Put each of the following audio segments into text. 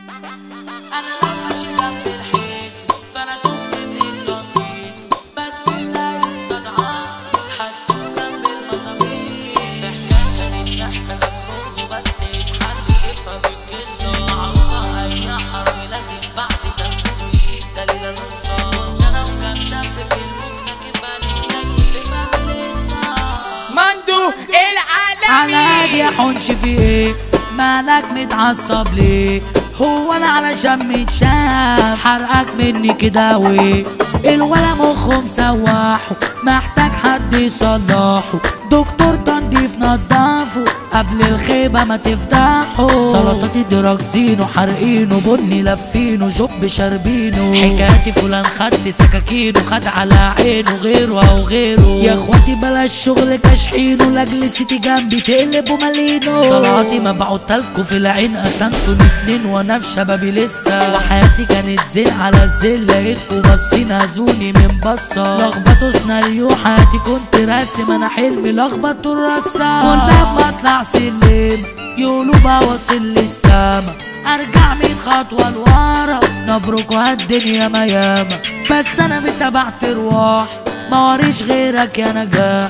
انا لو ماشي جنب الحيط فانا تهت من التنطيط، بس اللي هيستدعى هتكون جنب المظابيط. الحكاية كانت محتاجة كله بس يتحل يفهم القصة. معروفة أي حرامي لازم بعد تنفيذه يسيب دليل الرصاص. أنا وكام شاب في المكنة كفاني جاي فاهم لسه مندو العالمي. على يا حنش في ايه مالك متعصب ليه؟ هو انا علشان متشاف حرقك مني كده ويه؟ الولا مخه مسوحه محتاج حد يصلحه، دكتور تنضيف نضافه قبل الخيبة ما تفتحه. سلطاتي دراكسينه حارقينه بني لفينه جب شاربينه. حكايتي فلان خد سكاكينه خد على عينه غيره او غيره. يا اخواتي بلاش شغل كاشحينه لاجل سيتي جنبي تقلبوا مالينه. طلعاتي مبعوتلكوا في العين قسمتوا الاتنين وانا في شبابي لسه. وحياتي كانت زين على الزين لقيتكوا باصين هزوني من بصة. لخبطوا سيناريو حياتي كنت راسم انا حلمي لخبطوا الرسام. كل ما اطلع سلم يقولوا بواصل للسما ارجع 100 خطوة لورا نبركوا هالدنيا ما ياما. بس انا بسبع ارواح مواريش غيرك يا نجاح.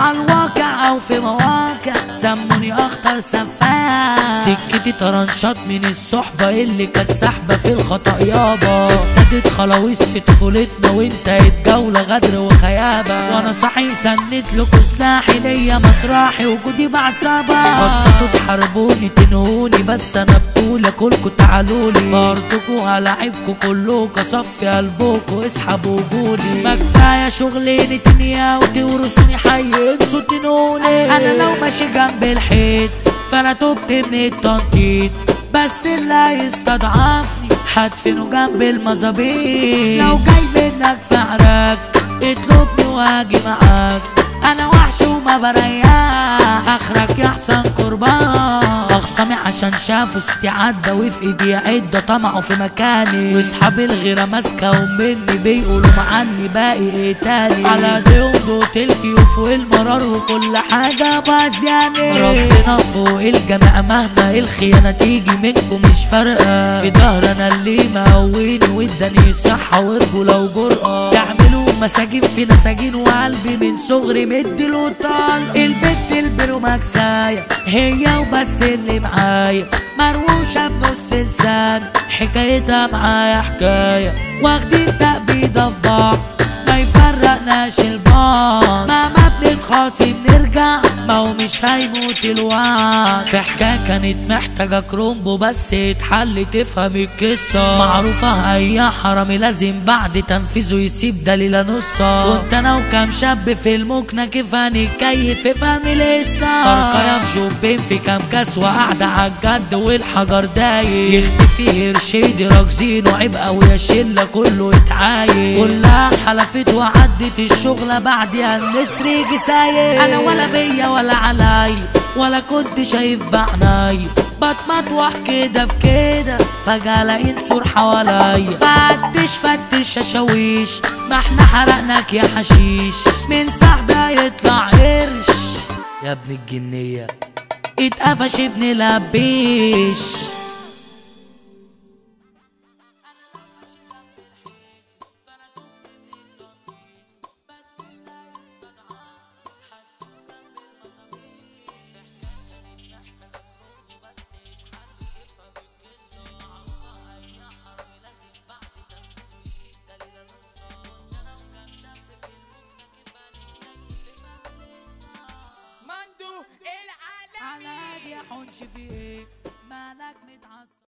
عالواقع او في مواقع سموني اخطر سفاح. سكتي طرنشات من الصحبة اللي كانت سحبة في الخطأ يابا. ابتدت خلاويص في طفولتنا وانتهت جولة غدر وخيابة. وانا صحي سنت لكوا سلاحي ليا مطرحي وجودي بعصابة. خططوا تحاربوني تنهوني بس انا بطولة كلكوا تعالولي. فرتكوا هلاعبكوا كلكوا صفي قلبكوا اسحبوا وجودي. ما كفاية شغلانة تنيا وتورثوني حي انسوا تنوني. انا لو ماشي جنب الحيط فانا تهت من التنطيط، بس اللي هيستضعفني هدفنه جنب المظابيط. لو جاي منك في عراك اطلبني واجي معاك. انا وحش وما بريح اخرك يا احسن قربان. اخصامي عشان شافوا ستي عدى وفي ايدي عده طمعوا في مكاني. واصحابي الغيره ماسكه ومني بيقولوا معني باقي ايه تاني. على ديهم دوت الكيوف والمرار وكل حاجه بازياني. ربنا فوق الجميع مهما الخيانه تيجي منكم مش فارقه. في ظهر انا اللي مقويني واداني صحه ورجوله وجرأه. تعملوا مساجين في نساجين وقلبي من صغري مديله طال. البت البرو مكسايه هي وبس اللي معايا مروشه بنص لسان. حكايتها معايا حكايه واخدين تأبيده في بعض ما يفرقناش البعض. مهما بنتخاصم نرجع ما هو مش هيموت الوعد. في حكاية كانت محتاجة كرومبو بس يتحل تفهم القصة. معروفة أي حرامي لازم بعد تنفيذه يسيب دليل نصة. كنت أنا وكام شاب في المكنة كيف هنتكيف افهم لسه. فرقايا في جوبين في كام كاس وقاعدة عالجد والحجر دايق. يختفي قرشيدي راكزينه عيب أوي يا شلة كله اتعايق. كلها حلفت وعدت الشغلة بعدها النسر يجي سايق. أنا ولا بيا ولا علي ولا كنت شايف بعناي. بتمطوح كده في كده فجأة الاقي نسور حواليا. فتش اشاويش ما احنا حرقناك يا حشيش. من صاحبي يطلع قرش يا ابن الجنية اتقفش ابن لبيش. مندو العالمي. على يا حنش في ايه مالك متعصب